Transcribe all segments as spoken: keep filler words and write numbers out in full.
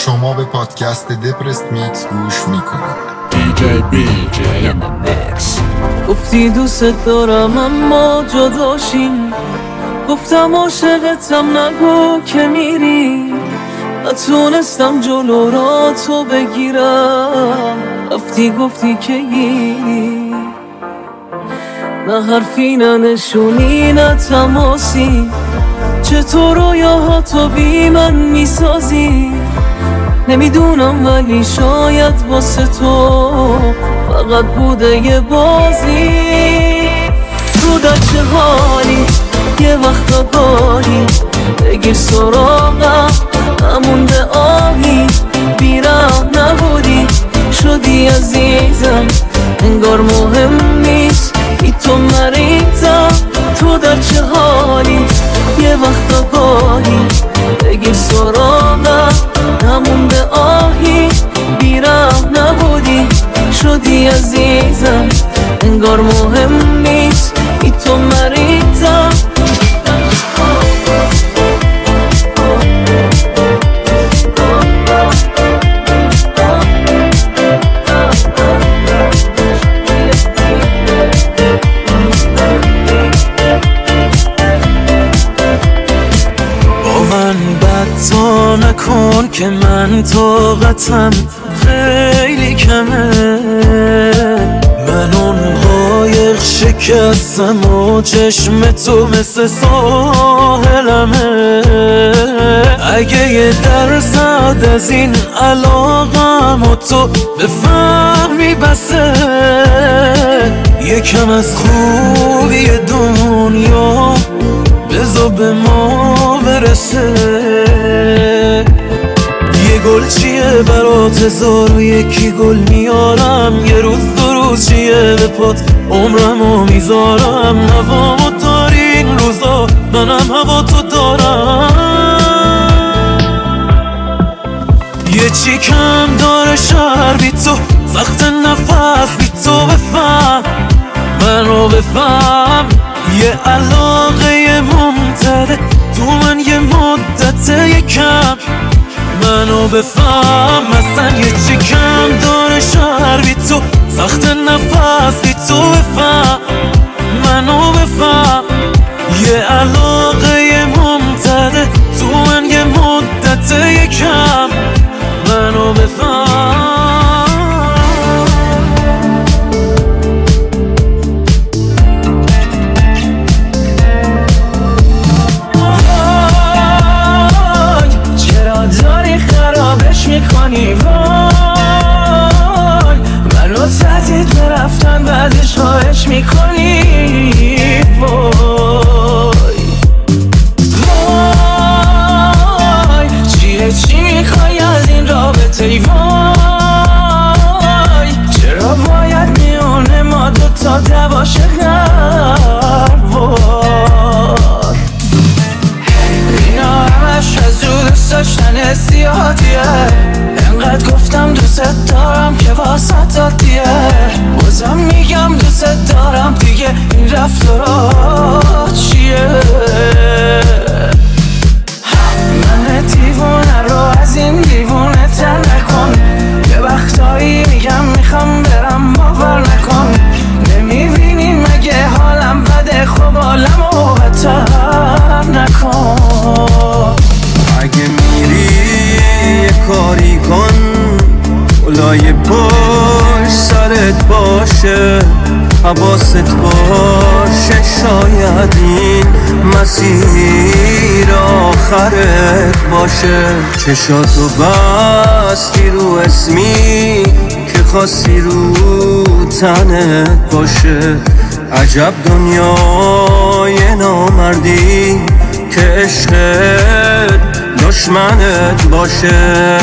شما به پادکست دپرست میکس گوش میکنید. دی جی بی جی in the mix. گفتی دوست دارم اما جداشیم، گفتم عاشقتم نگو که میری، نتونستم جلو را تو بگیرم، رفتی گفتی که گیری، نه حرفی نه نشونی نه تماسی، چطور رویاهاتو بی من میسازی، نمیدونم ولی شاید واسه تو فقط بوده یه بازی. تو در چه حالی یه وقت گاهی بگیر سراغم، نمونده آهی بیرم نبودی، شدی عزیزم انگار مهم نیست ای تو مریضم. تو در چه حالی یه وقت گاهی بگیر سراغم، نمونده آهی بیرم نبودی، شدی عزیزم انگار مهم نیست ای تو مریضم. تو نکن که من طاقتم خیلی کمه، من اون قایق شکستم و چشم تو مثل ساحلمه، اگه یه درصد از این علاقم و تو بفهمی بسه، یکم از خوبی دنیا بذار به ما برسه. یه گل چیه برات هزار و یکی گل میارم، یه روز دو روز چیه به پات عمرمو میذارم، هوامو داری این روزا منم هوا تو دارم، یه چی کم داره شهر بی تو، سخت نفس بی تو، بفهم منو بفهم، یه علاقه ممتده تو من یه مدت یکم، منو بفهم اصلا یه چی کم داره شهر بی تو، سخت نفس بی تو، بفهم منو بفهم، یه علاقه ممتده تو من یه مدت یکم، منو بفهم. میکنی وای منو تهدید برفتن بعدش خواهش میکنی وای وای چیه چی میخوای از این رابطه ای وای چرا باید میونه ما دوتا دواشه غر وای اینا همش از رو دوست داشتن سیاهاتیه، انقدر گفتم دوست دارم که واسط عادیه، بازم میگم دوست دارم دیگه این رفتارات چیه، من دیوونه رو از این دیوونه تر نکن، یه وقتایی میگم میخوام برم باور نکن، نمیبینی مگه حالم بده خب حالمو بهتر نکن، اگه میری یه کاری کن اولای پشت سرت باشه، حواست باشه شاید این مسیر آخرت باشه، چشاتو بستی رو اسمی که خواستی رو تنت باشه، عجب دنیای نامردی که عشقت دشمنت باشه،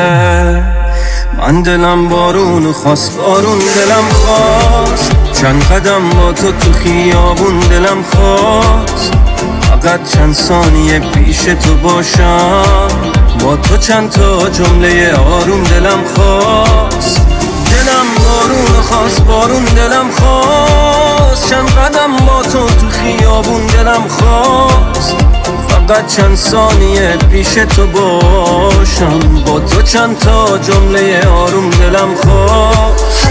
من دلم بارون خواست بارون دلم خواست، چند قدم با تو تو خیابون دلم خواست، فقط چند ثانیه پیش تو باشم، با تو چند تا جمله آروم دلم خواست، دلم بارون خواست بارون دلم خواست، چند قدم با تو تو خیابون دلم خواست، فقط چند ثانیه پیش تو باشم، با تو چند تا جمله آروم دلم خواست.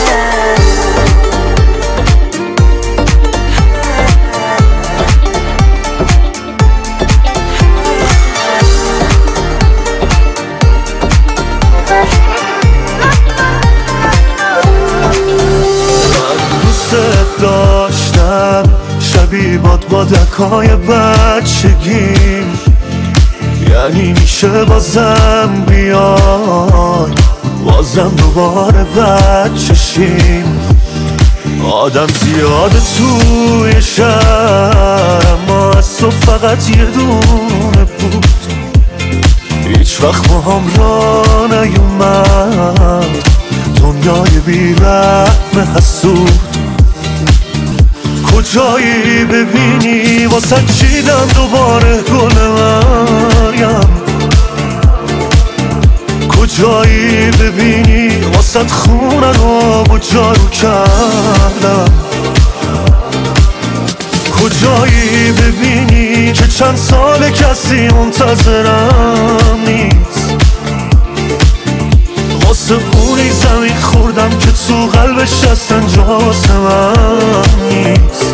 داشتم شبیه باد با دکای بچگیم، یعنی میشه بازم بیای، بازم دوباره بچشیم. آدم زیاده توی شهر، اما از تو فقط یه دونه بود، هیچ وقت ما هم را نیومد دنیای بی رحم حسود. کجایی ببینی واسه چیدم دوباره گل مریم، کجایی ببینی واسه خونه رو با جارو کردم، کجایی ببینی که چند سال کسی منتظرم نیست، واسه اونی زمین خوردم که تو قلبش اصلا جا واسه من نیست.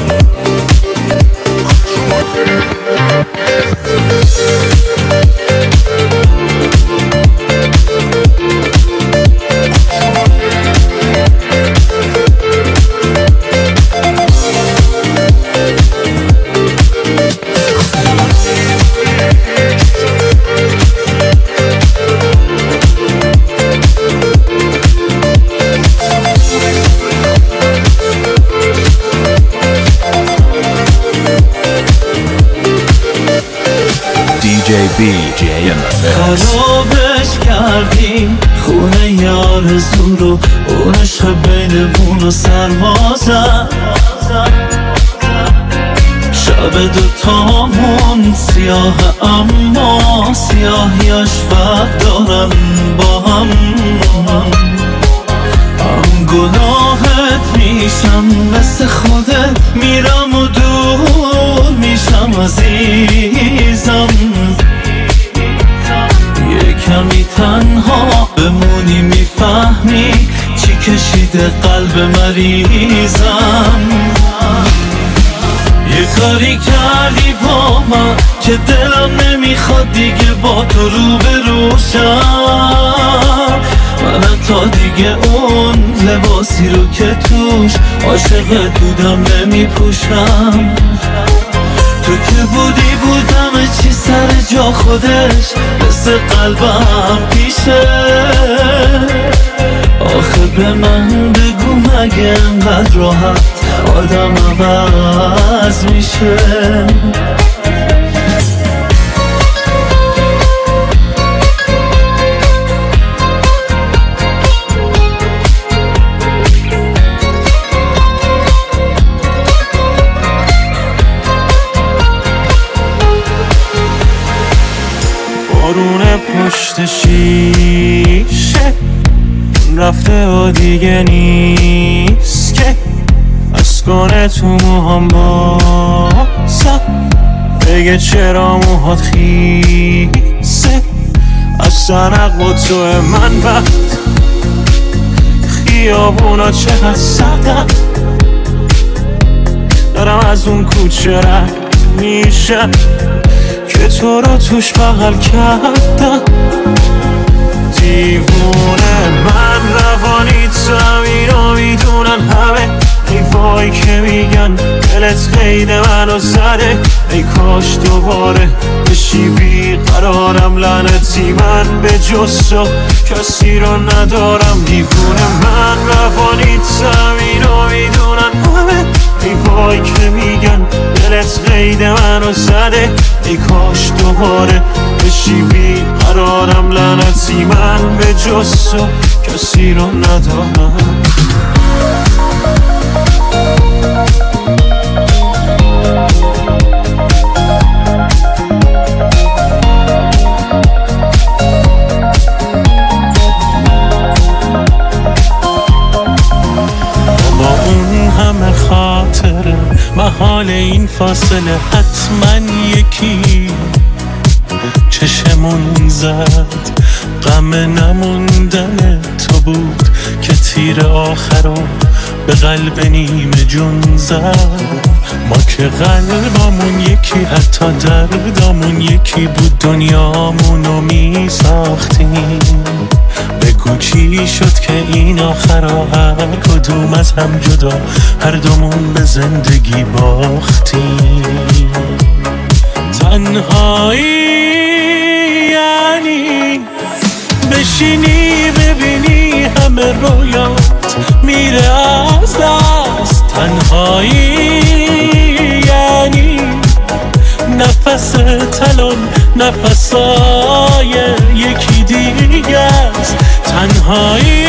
خرابش کردیم خونه یارزون رو، اون عشق بینمون رو سرما زد. شب دوتامون سیاه اما سیاهیاش فرق دارن با هم، هم گناهت میشم مثل خودت میرم و دور میشم عزیزم. کمی تنها بمونی میفهمی چی کشیده قلب مریضم. یه کاری کردی با من که دلم نمیخواد دیگه با تو رو بروشم. من تا دیگه اون لباسی رو که توش عاشقت بودم نمیپوشم. تو که بودی بودم چی سر جا خودش مثل قلبم پیشه. آخه به من بگو مگه انقدر راحت آدم عوض میشه؟ بارون پشت شیشه رفته و دیگه نیست که از کنه تو موهام بازم بگه چرا موهات خیسه. از سنق با تو من وقت خیابونا چقدر سردم، دارم از اون کوچه رد میشم که تو رو توش بغل کردم. دیوونه من روانی تو اینو میدونن همه، ای وای که میگن دلت قید منو زده. ای کاش دوباره بشی بیقرارم، لعنتی من به جز تو کسی رو ندارم. دیوونه من روانی تو اینو میدونن همه، ای وای که میگن دلت قید منو زده. ای کاش دوباره بشی بیقرارم، لعنتی من به جز تو کسی رو ندارم. محال این فاصله حتما یکی چشمون زد، غم نموندن تو بود که تیر آخرو به قلب نیمه جون زد. ما که قلبمون یکی، حتی دردمون یکی بود، دنیامونو می ساختیم. بگو چی شد که این آخرا هر کدوم از هم جدا، هر دومون به زندگی باختیم. تنهایی یعنی بشینی ببینی همه رویات میره از دست. تنهایی یعنی نفس تلون نفسای یکی دیگه است. تنهایی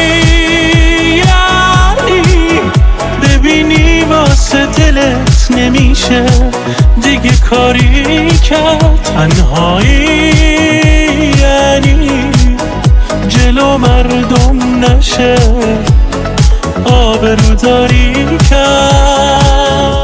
یعنی ببینی واسه دلت نمیشه دیگه کاری کرد. تنهایی یعنی جلو مردم نشه آبروداری کرد.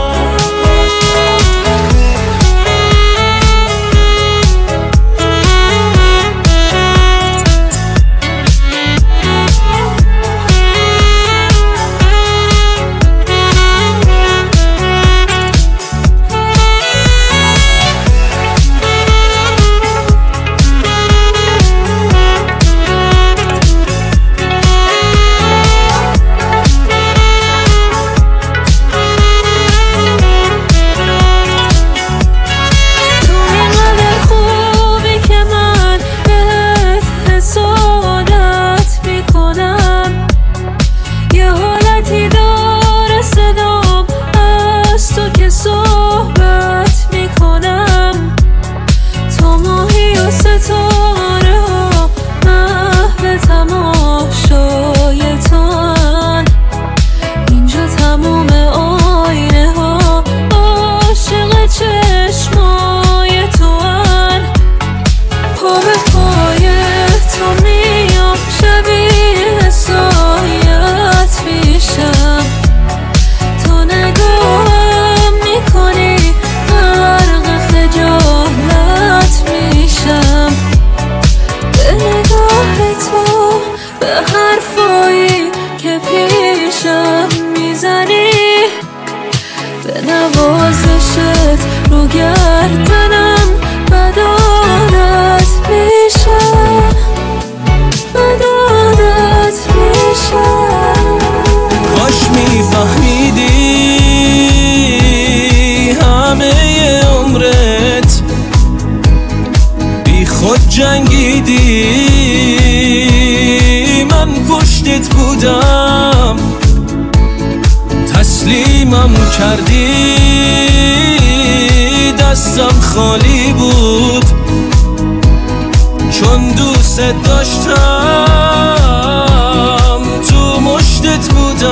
رو گردنم بد عادت میشم، بد عادت میشم. کاش میفهمیدی همه عمرت بی خود جنگیدی، من پشتت بودم تسلیمم کردی، دستم خالی بود چون دوست داشتم، تو مشتت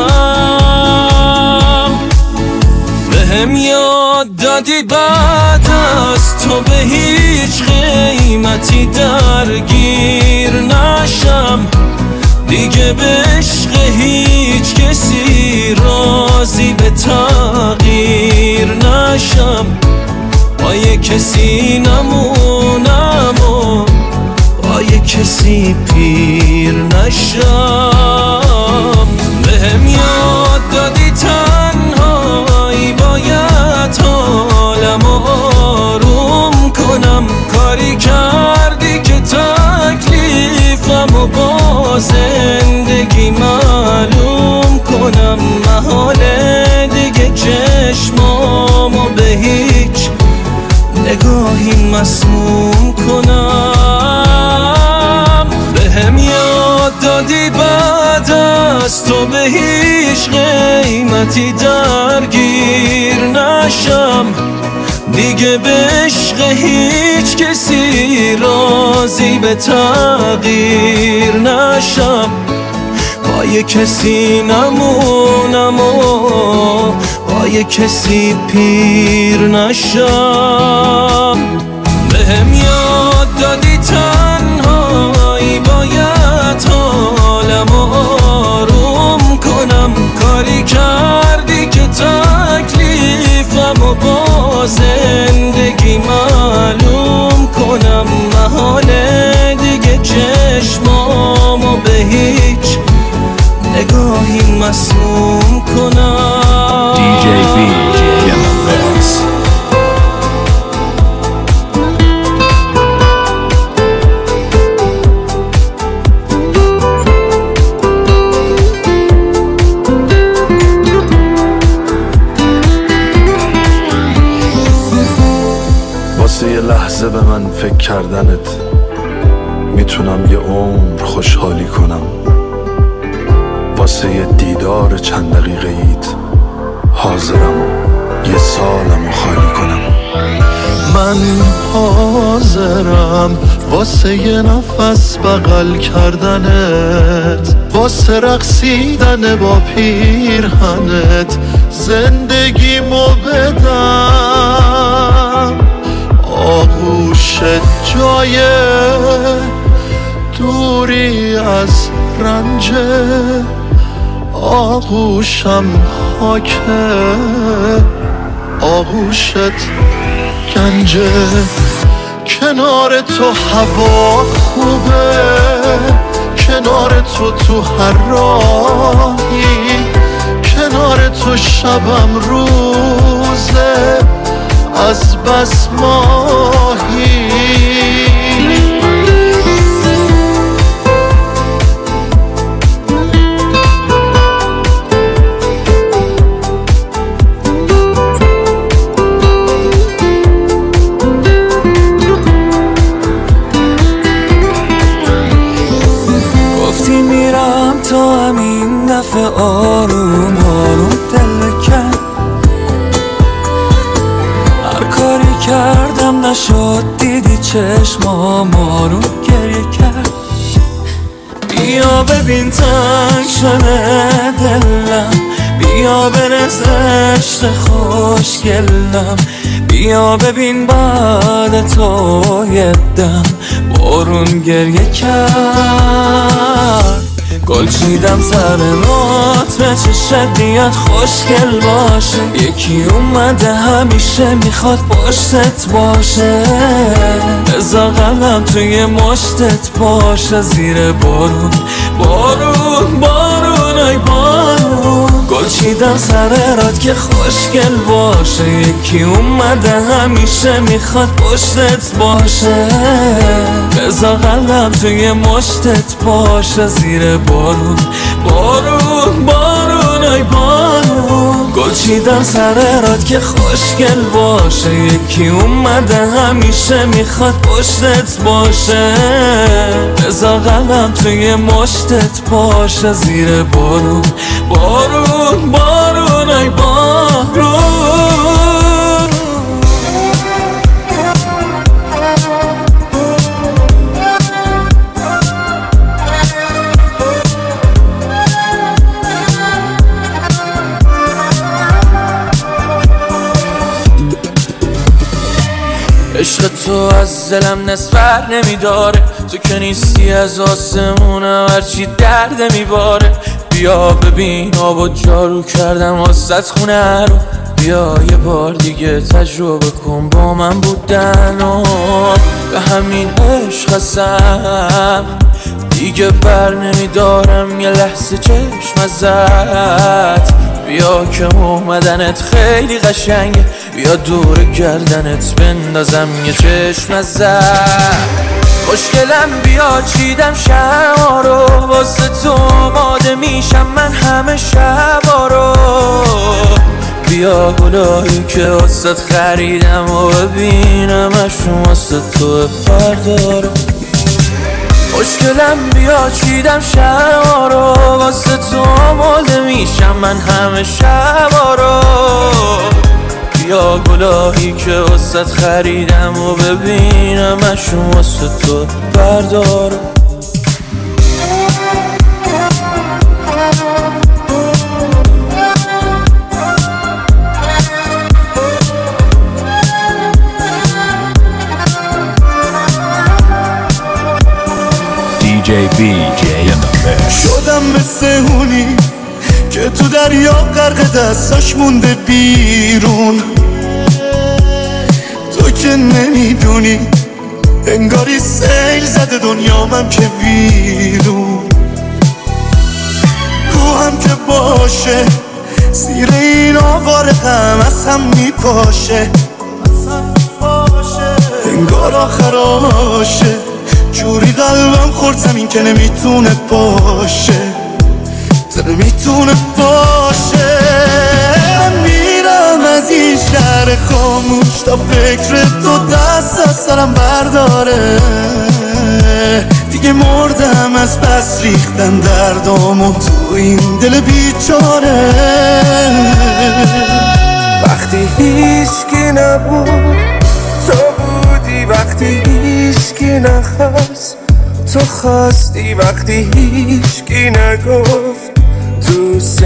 بودم. بهم یاد دادی بعد از تو به هیچ قیمتی درگیر نشم، دیگه به عشق هیچ کسی راضی به تغییر نشم، با یه کسی نمونم و با یه کسی پیر نشم. بهم یاد دادی تنهایی باید حالم آروم کنم، کاری کردی که تکلیفم و با زندگی معلوم کنم، محاله دیگه چشمامو به هیچ نگاهی مسموم کنم. بهم یاد دادی بعد از تو به هیچ قیمتی درگیر نشم، دیگه به عشق هیچ کسی راضی به تغییر نشم، با یه کسی نمونم و با یه کسی پیر نشم. بهم یاد دادی تنهایی باید حالم آروم کنم، کاری کردی که تکلیفم و با زندگی معلوم کنم، محاله دیگه چشمامو به هیچ نگاهی مسموم کنم. دی جی بی in the mix. واسه یه لحظه به من فکر کردنت میتونم یه عمر خوشحالی کنم. واسه یه دیدار چند دقیقه ایت حاضرم یه سالمو خالی کنم. من حاضرم واسه یه نفس بغل کردنت، واسه رقصیدن با پیرهنت زندگیمو بدم. آغوش جای دوری از رنج، آغوشم خاکه آغوشت گنجه. کنار تو هوا خوبه، کنار تو تو هر راهی، کنار تو شبم روزه از بس ماهی. گفتی میرم تا همین دفعه آروم آروم دلکن، هر کاری کردم نشد دیدی چشمام آروم گریه کرد. بیا ببین تنگ شده دلم، بیا برس عشق خوشگلم، بیا ببین بعد تو یه دم بارون گریه کرد. گل چیدم سر رات به چشت بیاد خوشگل باشه، یکی اومده همیشه میخواد پشتت باشه. بذار قلبم توی مشتت باشه زیر بارون بارون بارون ای بارون. گل چیدم سر رات که خوشگل باشه، یکی اومده همیشه میخواد پشتت باشه. بذار قلبم توی مشتت باشه زیر بارون بارون بارون ای بارون. گل چیدم سر رات که خوشگل باشه، یکی اومده همیشه میخواد پشتت باشه. بذار قلبم توی مشتت باشه زیر بارون بارون بارون ای بارون. عشق تو از دلم نصفر نمیداره، تو که نیستی از آسمونم هرچی درد میباره. بیا ببین آب و جارو کردم واسط خونه رو، بیا یه بار دیگه تجربه کن با من بودن و به همین عشق هستم دیگه بر نمیدارم یه لحظه چشم ازت. بیا که اومدنت خیلی قشنگه، بیا دور گردنت بندازم یه چشم ازت. خوشگلم بیا چیدم شما رو، واسه تو آماده میشم من همه شبا رو. بیا گلایی که واسه خریدم و ببینم اشون واسه تو فردا رو. خوشگلم بیا چیدم شما رو، واسه تو آماده میشم من همه شبا رو. بیا گلایی که واسه خریدم و ببینم اشون واسه تو فردا رو. دی جی بی in the mix. شدم مثل اونی که تو دریا غرق دستاش مونده بیرون. تو که نمیدونی انگاری سیل زده دنیامم که ویرون روحم که باشه زیر این آوار غم از هم میپاشه انگار آخراشه جوری قلبم خورد زمین که نمیتونه باشه نمیتونه باشه میرم از این شهر خاموش تا فکر تو دست از سرم برداره دیگه مردم از بس ریختن دردامو تو این دل بیچاره وقتی هیچکی نبود تو بودی وقتی هیچکی نخواست تو خواستی وقتی هیچکی نگفت دوست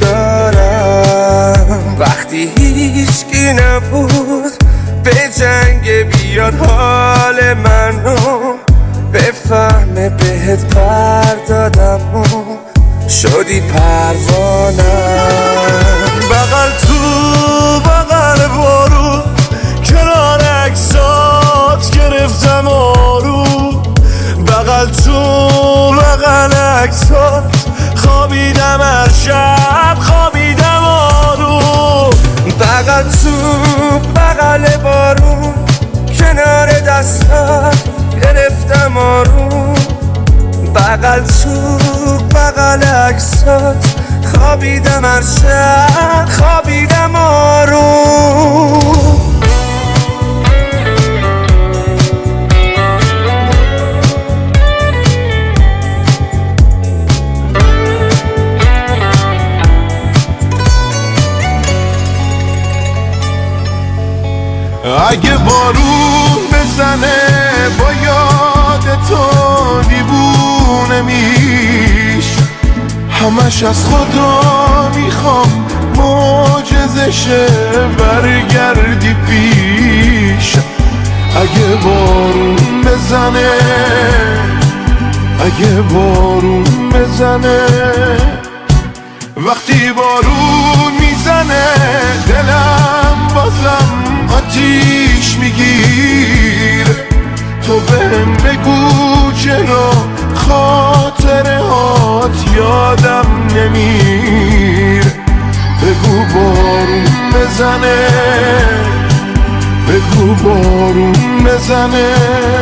دارم وقتی هیچکی نبود به جنگ بیاد حال منو بفهمه بهت پر دادم و شدی پروانم بغل تو بغل بارو کنار عکسات گرفتم آروم بغل تو بغل عکسات خوابیدم هر شب خوابیدم آروم بغل تو بغل بارون کنار دستات گرفتم آروم بغل تو بغل عکسات خوابیدم هر شب خوابیدم آروم اگه بارون بزنه با یاد تو دیوونه میش همش از خدا میخوام معجزشه برگردی پیش اگه بارون بزنه اگه بارون بزنه وقتی بارون میزنه دلم بازم آتیش میگیره تو بهم بگو چرا خاطره هات یادم نمیره بگو بارون بزنه بگو بارون بزنه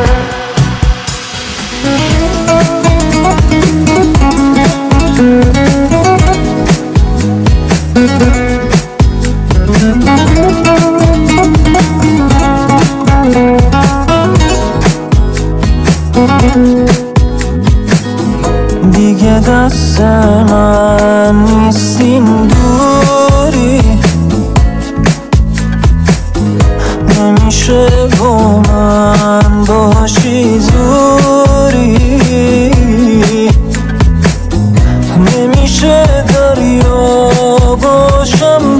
دیگه دست من نیستین دوری نمیشه با من باشی زوری نمیشه دریا باشم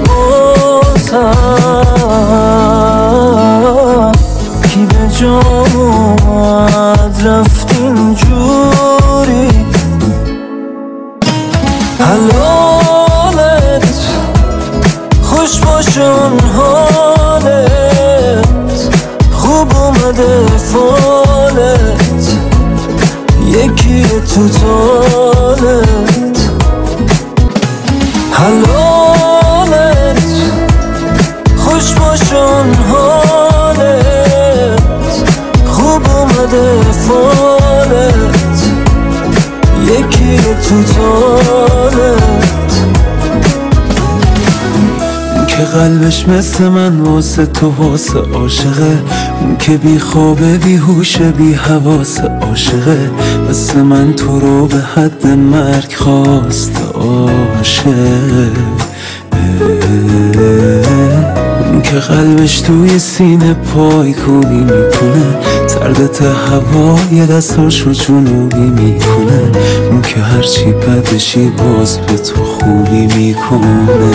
بازم کی به جام اومد رفتین جوری حلالت خوش باشه اون حالت خوب اومده فالت یکی تو تالت حلالت خوش باشه اون حالت خوب اومده فالت یکی تو تالت که قلبش مثل من واسه تو واسه عاشقه اون که بی خوابه بی هوشه بی حواس عاشقه مثل من تو رو به حد مرگ خواست عاشق اون که قلبش توی سینه پای کوبی میکنه سردت هوا یه دستاشو جنوبی میکنه اون که هرچی بدشی باز به تو خوبی میکنه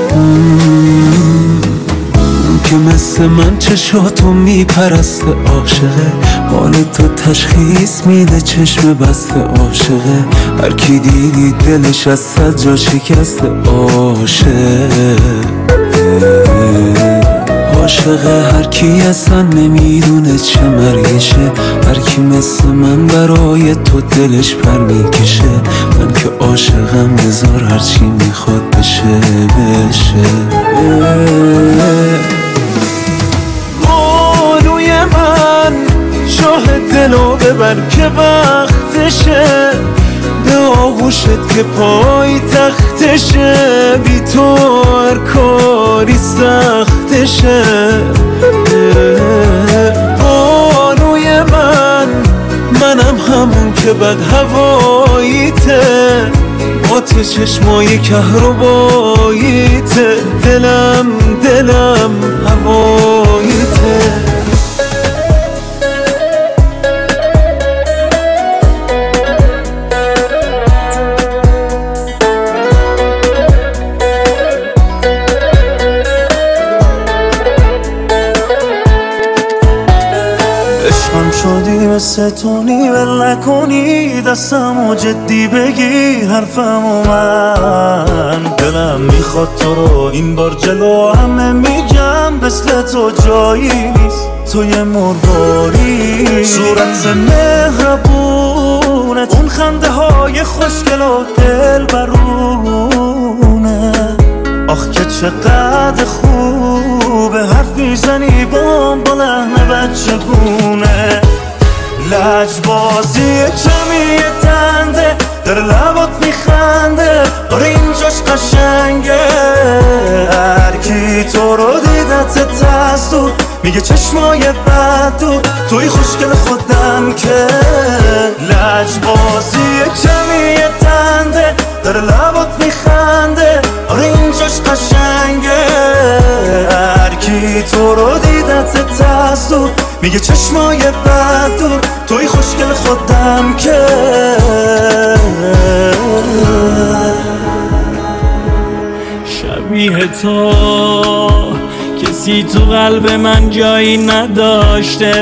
اون که مثل من چشاتو میپرسته عاشقه حال تو تشخیص میده چشم بسته عاشقه هر کی دیدی دلش از صد جا شکسته عاشق عاشق هر کی اصلا نمیدونه چه مرگشه، هر کی مثل من برای تو دلش پر میکشه. من که عاشقم بذار هرچی میخواد بشه بشه. بانوی من شاه دلو ببر که وقتشه، به آغوشت که پای تختشه، بی تو هر کاری سختشه. بانوی من منم همون که بد هواییته، آتش چشمای کهرباییته، دلم دلم هواییته. شدی مثل تونی ول نکنی، دستمو جدی بگیر حرفمو من. دلم میخواد تو رو این بار جلو همه میگم، مثل تو جایی نیست، تو یه مرواری. صورت مهربونت، اون خنده های خوشگل و دل برونه. آخ که چقدر خوبه حرف میزنی بام با لحن بچگونه. لجبازی کمی تنده در لبات میخنده، آره اینجاش قشنگه. هرکی تو رو دیدت تستو میگه چشمای بد تو توی خوشگل خودم که. لجبازی کمی تنده در لبات میخنده، آره اینجاش قشنگه. هرکی تو رو دیدت تستو میگه چشمای بد تو توی خوشگل خودم که. شبیه تو کسی تو قلب من جایی نداشته،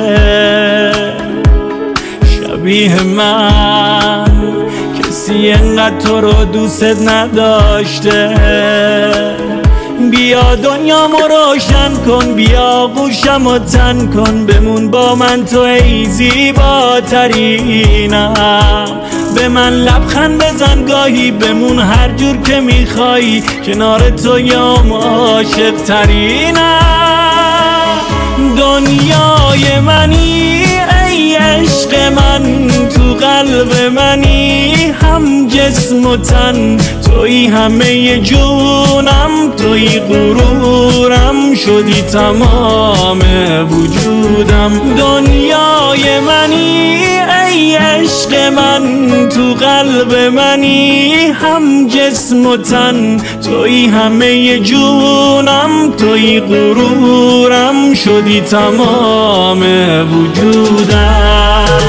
شبیه من کسی انقدر تو رو دوست نداشته. بیا دنیامو روشن کن، بیا گوشمو تن کن، بمون با من تو ای زیباترینم. به من لبخند بزن گاهی، بمون هر جور که میخوایی، کنار تو یام عاشق ترینم. دنیای منی ای عشق من، تو قلب منی هم جسم و تن، توی همه جونم، توی غرورم، شدی تمام وجودم. دنیای منی ای عشق من، تو قلب منی هم جسم و تن، توی همه جونم، توی غرورم، شدی تمام وجودم.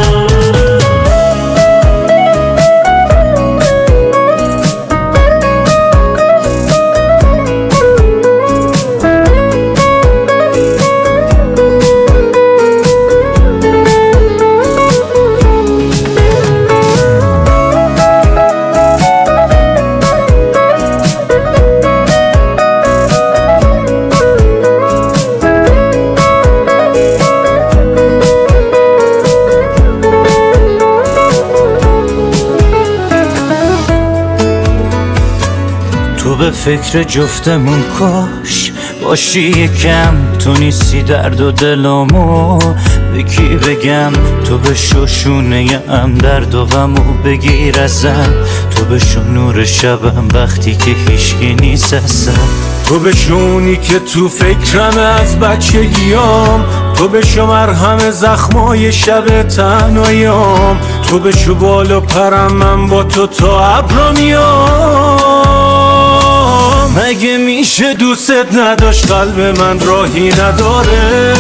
به فکر جفتمون کاش باشی یکم، تو نیستی درد و دلمو به کی بگم. تو بشو شونه ام درد و غمو بگیر ازم، تو بشو نور شبم وقتی که هیچکی نیست ازم. تو بشونی که تو فکرم از بچگیام، تو بشو مرهم زخمای شب تنهاییام. تو بشو بالا پرم من با تو تا ابرا میام. مگه میشه دوست نداشت قلب من راهی نداره،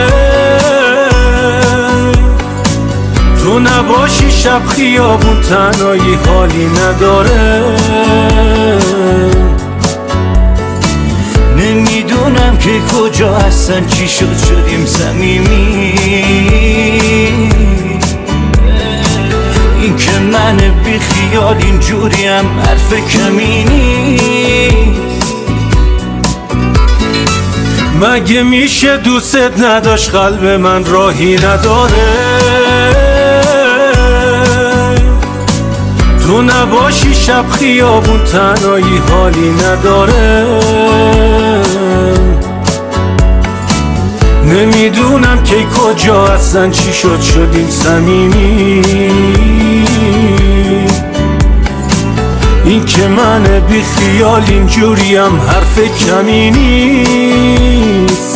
تو نباشی شب خیابون تنهایی حالی نداره. نمیدونم که کجا هستن چی شد شدیم صمیمی. این که من بی خیال اینجوریم حرف کمی نیست. مگه میشه دوست نداشت قلب من راهی نداره؟ تو نباشی شب خیابون تنهایی حالی نداره. نمیدونم کی کجا اصلا چی شد شدیم صمیمی. این که من بی خیال اینجوریم حرف کمی نیست.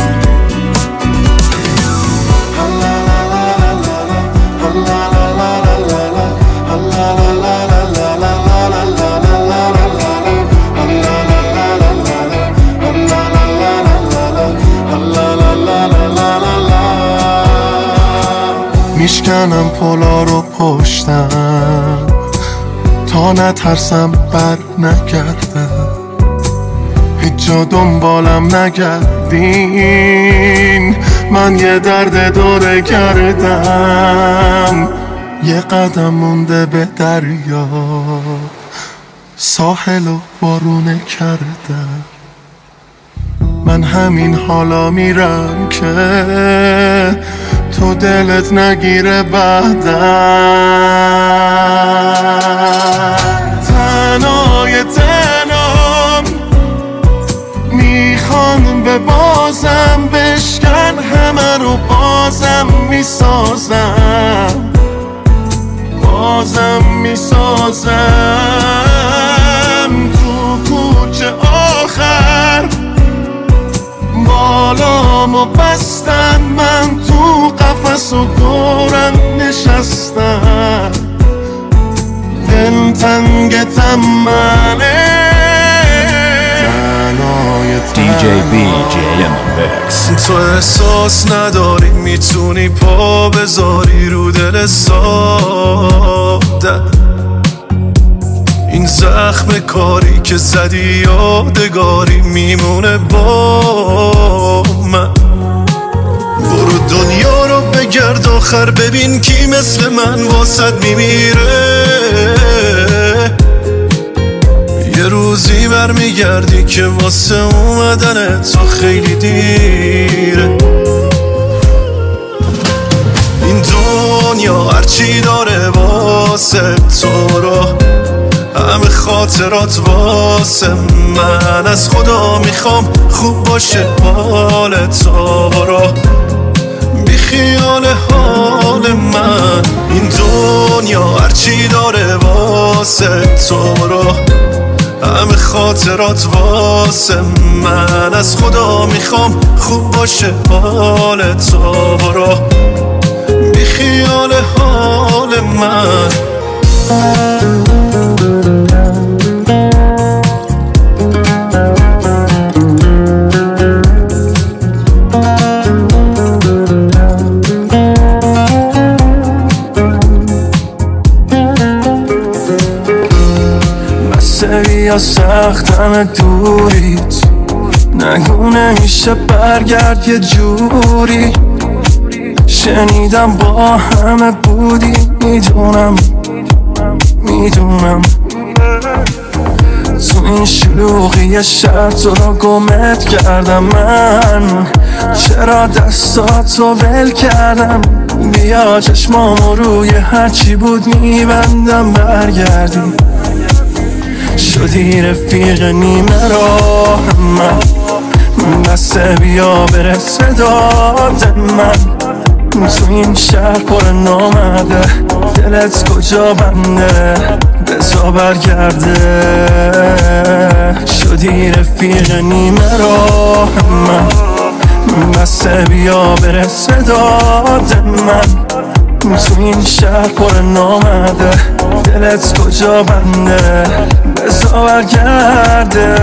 میشکنم پلا رو پشتم تا نترسم بر نگردم. هیچ جا دنبالم نگردین، من یه درد دوره کردم. یه قدم مونده به دریا، ساحل و بارونه کردم. من همین حالا میرم که تو دلت نگیره بعدم. تنهای تنام میخوان به بازم بشکن، همه رو بازم میسازم، بازم میسازم. تو کوچه آخر بالامو بستن، من تو قفس و دورم نشستم. دل تنگ تمنه دی جی بی جی ام مکس. تو احساس نداری میتونی پا بذاری رو دل ساده. این زخم کاری که زدی یادگاری میمونه با من. برو دنیا رو بگرد آخر ببین کی مثل من واسد میمیره. یه روزی برمیگردی که واسه اومدن تو خیلی دیره. این دنیا هرچی داره واسه تو رو، همه خاطرات واسه من. از خدا میخوام خوب باشه حال تو، برو بی خیال حال من. این دنیا هرچی داره واسه تو رو، همه خاطرات واسه من. از خدا میخوام خوب باشه حال تو، برو بی خیال حال من. یا سختم دوریت، نگو نمیشه برگرد یه جوری. شنیدم با همه بودی، میدونم میدونم. تو این شلوغی شب تو رو گمت کردم من. چرا دستاتو ول کردم؟ بیا چشمامو روی هرچی بود میبندم برگردی. شدی رفیق نیمه راه من، بسه بیا برسه داد من. تو این شهر پر نامده، دلت کجا بنده بزا برگرده. شدی رفیق نیمه راه من، بسه بیا برسه داد من. تو این شهر پر نامده، دلت کجا بنده بزا برگرده.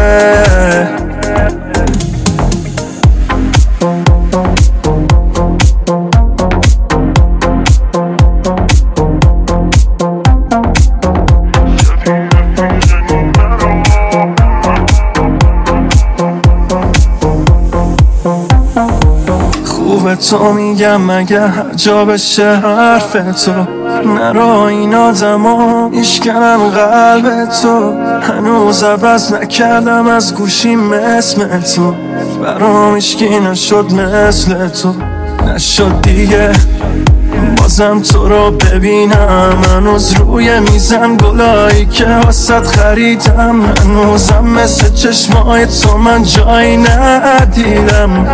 خوبه تو میگم مگه هر جا بشه حرف تو. نرا این آدما میشکنم قلب تو، هنوز عوض نکردم از گوشیم اسم تو، برام هیچکی نشد مثل تو، نشد دیگه بازم تو رو ببینم. هنوز روی میزم گلایی که واسط خریدم، هنوزم مثل چشمای تو من جایی ندیدم.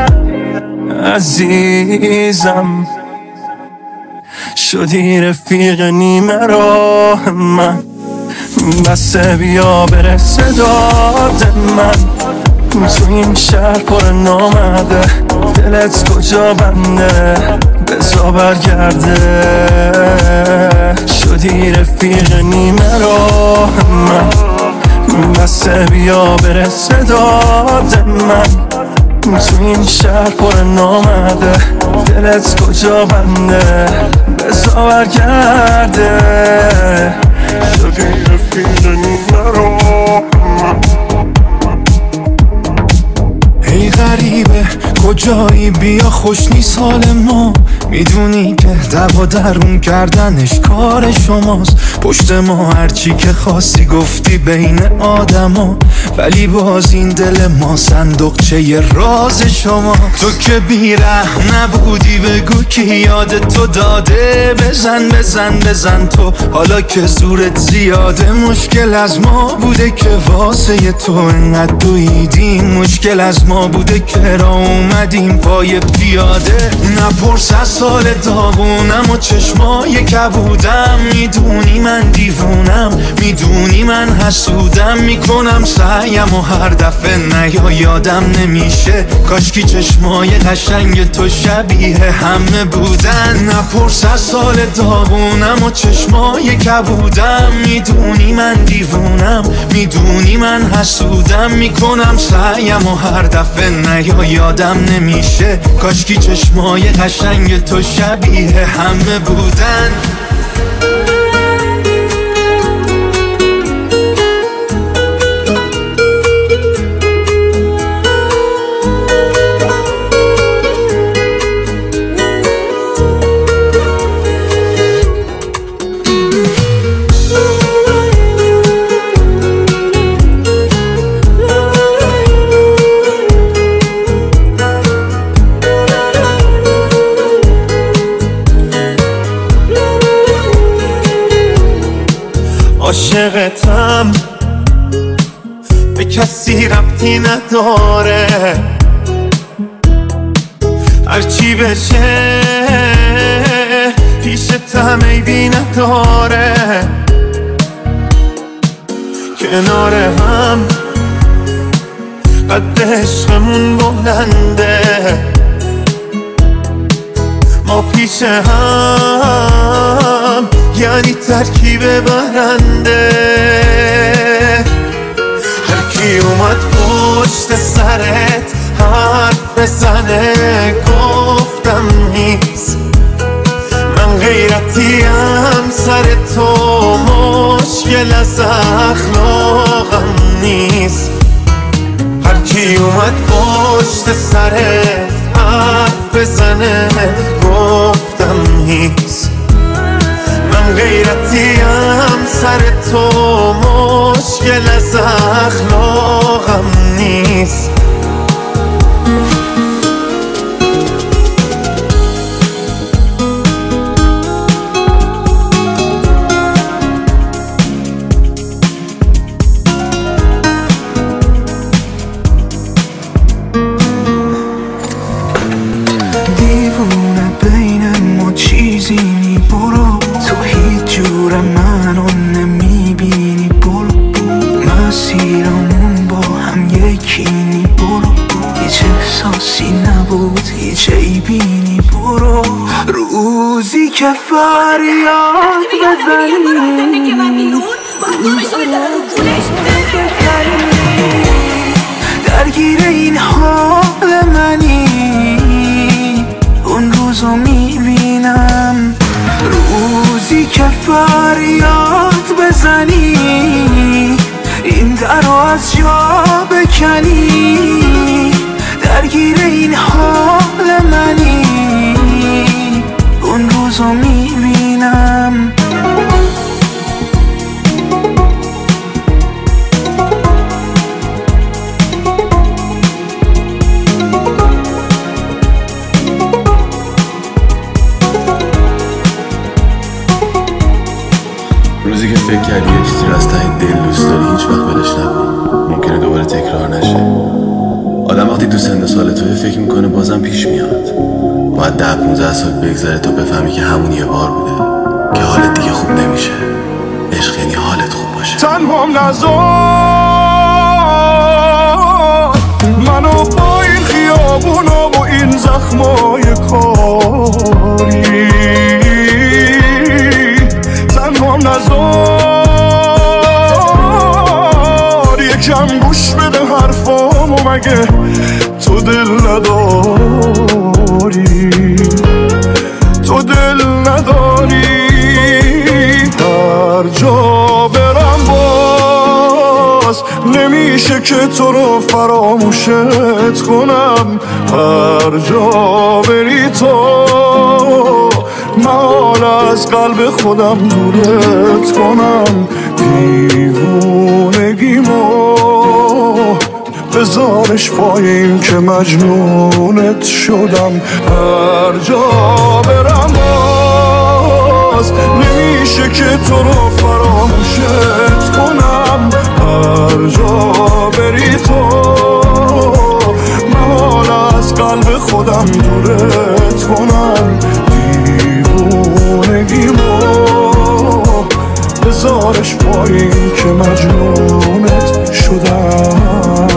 عزیزم شدی رفیق نیمه راه من، بسه بیا برس داد من. تو این شهر پر نامده، دلت کجا بنده بزا برگرده. شدی رفیق نیمه راه من، بسه بیا برس داد من. تو این شهر پر نامده، دلت کجا بنده بزا برگرده. شدی رفیق نیمه راه من. ای غریبه کجایی بیا خوش نیست حال ما، میدونی که دوا درون کردنش کار شماست. پشت ما هرچی که خواستی گفتی بین آدما، ولی باز این دل ما صندوقچه ی راز شما. تو که بیره نبودی بگو کی یاد تو داده، بزن بزن بزن تو حالا که زورت زیاده. مشکل از ما بوده که واسه تو انقدر دویدیم، مشکل از ما بوده که را اومدیم پای پیاده. نپرس از سال داغونم و چشمای کبودم، میدونی من دیوونم، میدونی من حسودم. میکنم سعیم و هر دفعه نیا یادم نمیشه، کاشکی چشمای قشنگ تو شبیه همه بودن. نپرس از سال داغونم و چشمای کبودم، میدونی من دیوونم، میدونی من حسودم. میکنم سعیم و هر دفعه نیا یادم نمیشه، کاشکی چشمای قشنگ تو شبیه همه بودن. عاشقتم به کسی ربطی نداره، هرچی بشه پیشتم عیبی نداره. کنار هم قد عشقمون بلنده، ما پیش هم یعنی ترکیب برنده. هر کی اومد پشت سرت حرف بزنه گفتم نیست، من غیرتیم سر تو مشکل از اخلاقم نیست. هر کی اومد پشت سرت حرف بزنه گفتم نیست، من غیرتیم سر تو مشکل از اخلاقم نیست. دیوونه بین ما چیزی نی برو، تو هیچ جور منو نمیبینی برو، مسیرمون با هم یکی نی برو، هیچ احساسی نبود هیچ عیبی برو. روزی که فریاد بزنی درگیر این حال منی، اون روزو میبینم. روزی که فریاد بزنی این درو از جا بکنی، درگیر این حال منی، اون روزو میبینم. روزی که فکر کردی یه چیزی رو از ته دل دوست داری هیچ وقت ولش نکن، ممکنه دوباره تکرار نشه. آدم وقتی تو سن سال توی فکر میکنه بازم پیش میاد. باید ده پونزده سال بگذره تا بفهمی که همون یه بار بوده که حالت دیگه خوب نمیشه. عشق یعنی حالت خوب باشه. تنهام نذار منو با این خیابونا و این زخمای کاری، تنهام نذار یکم گوش بده حرفامو، مگه تو دل نداری؟ تو دل نداری؟ هر جا برم باز نمیشه که تو رو فراموشت کنم. هر جا بری تو من از قلب خودم دورت کنم. دیوونگیمو بذارش پایین که مجنونت شدم. هر جا برم باز نمیشه که تو رو فراموشت کنم. هر جا بری تو من از قلب خودم دورت کنم. دیوونگیمو بذارش پایین که مجنونت شدم.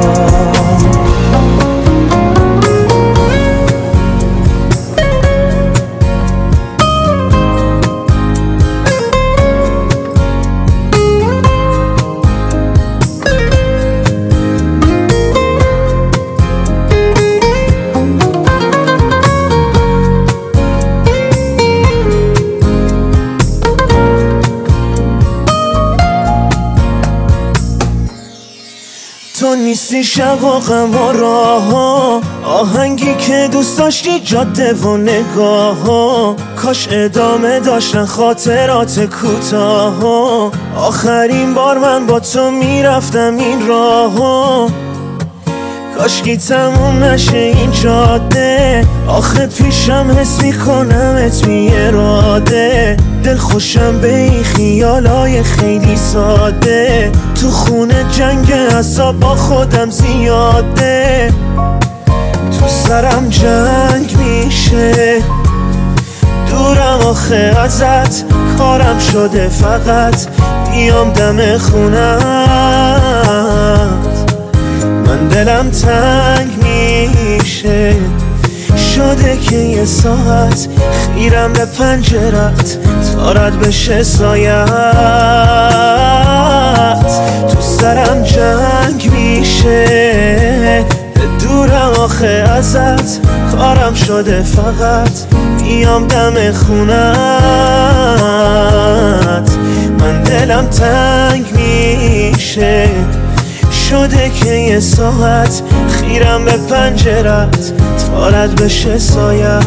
تو نیستی شب و غم و راه ها، آهنگی که دوست داشتی جاده و نگاه ها. کاش ادامه داشتن خاطرات کوتاه ها. آخرین بار من با تو میرفتم این راه ها. کاشکی تموم نشه این جاده، آخه پیشم حس میکنمت بی اراده. دل خوشم به این خیالای خیلی ساده، تو خونه جنگ اعصاب با خودم زیاده. تو سرم جنگ میشه دورم آخه ازت، کارم شده فقط بیام دم خونت. من دلم تنگ میشه شده که یه ساعت خیرم به پنجرت تا رد بشه سایت. تو سرم جنگ میشه دورم آخه ازت، کارم شده فقط بیام دم خونت. من دلم تنگ میشه شده که یه ساعت خیرم به پنجرت تا رد بشه سایت.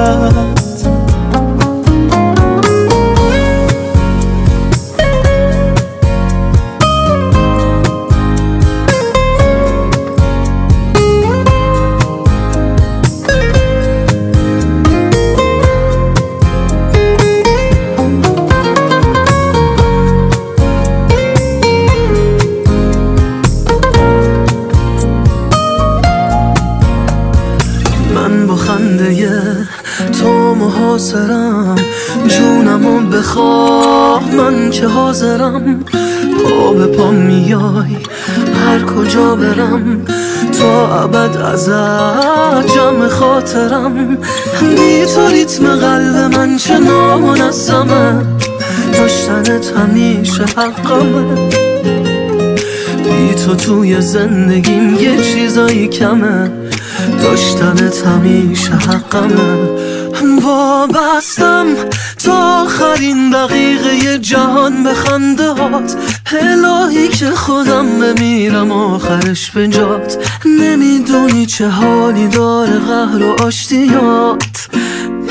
تو محاصرم، جونمو بخواه من که حاضرم. پا به پا میای هر کجا برم، تا ابد ازت جمع خاطرم. بی تو ریتم قلب من چه نامنظمه، داشتنت همیشه حقمه. بی تو توی زندگیم یه چیزایی کمه، داشتنت همیشه حقمه. وابستم تا آخرین دقیقه جهان به خنده هات، الهی که خودم بمیرم آخرش به جات. نمیدونی چه حالی داره قهر و آشتیات، نگم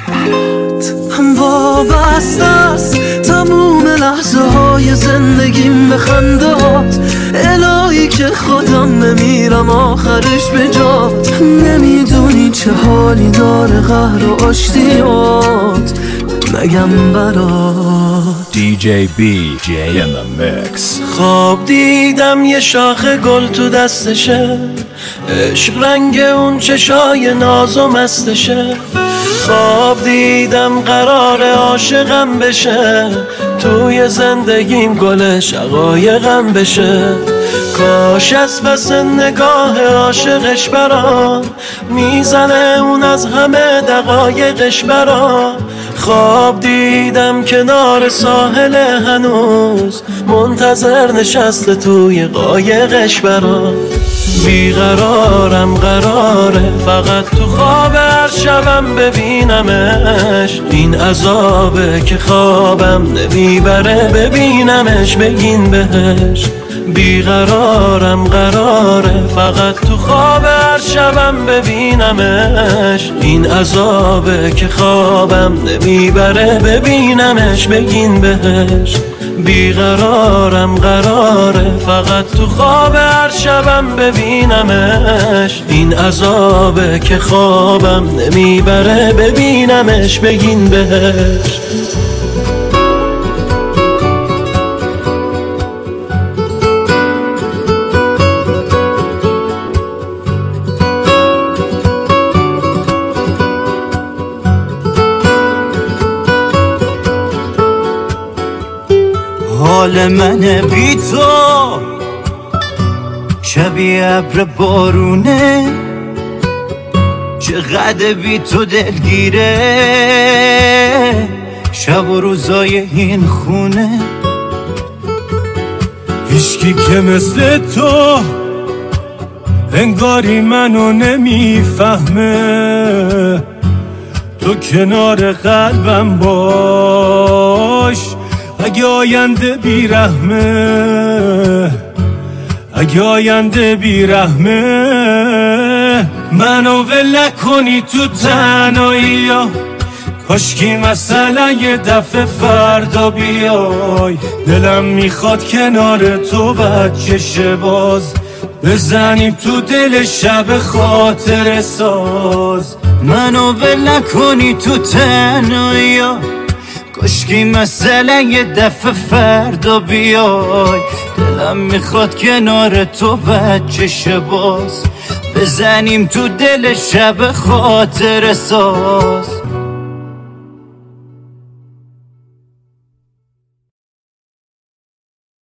هم وابسته است تموم لحظه های زندگیم به خندات الهی که خودم بمیرم آخرش به جات نمیدونی چه حالی داره قهر و آشتیات نگم برات دی جی بی جی in the mix. خواب دیدم یه شاخه گل تو دستشه عشق رنگ اون چشای ناز و مستشه خواب دیدم قرار عاشقم بشه توی زندگیم گل شقایقم بشه کاش از پس نگاه عاشقش برام میزنه اون از همه دقایقش برام خواب دیدم کنار ساحل هنوز منتظر نشسته توی قایقش برام بیقرارم قراره فقط تو خواب هر شبم ببینمش این عذابه که خوابم نمیبره ببینمش بگین بهش بیقرارم قراره فقط تو خواب هر شبم ببینمش این عذابه که خوابم نمیبره ببینمش بگین بهش بیقرارم قراره فقط تو خواب هر شبم ببینمش این عذابه که خوابم نمیبره ببینمش بگین بهش حال من بی تو شبیه ابر بارونه چقدر بی تو دلگیره شب و روزای این خونه هیچکی که مثل تو انگاری منو نمیفهمه تو کنار قلبم باش اگه آینده بیرحمه اگه آینده بیرحمه منو ول نکنی تو تنهایی ها کاشکی مثلا یه دفعه فردا بیای دلم میخواد کنار تو بچه باز بزنیم تو دل شب خاطر ساز منو ول نکنی تو تنهایی ها کاشکی مثلا یه دفعه فردا بیای دلم میخواد کنار تو بچه باز بزنیم تو دل شب خاطر ساز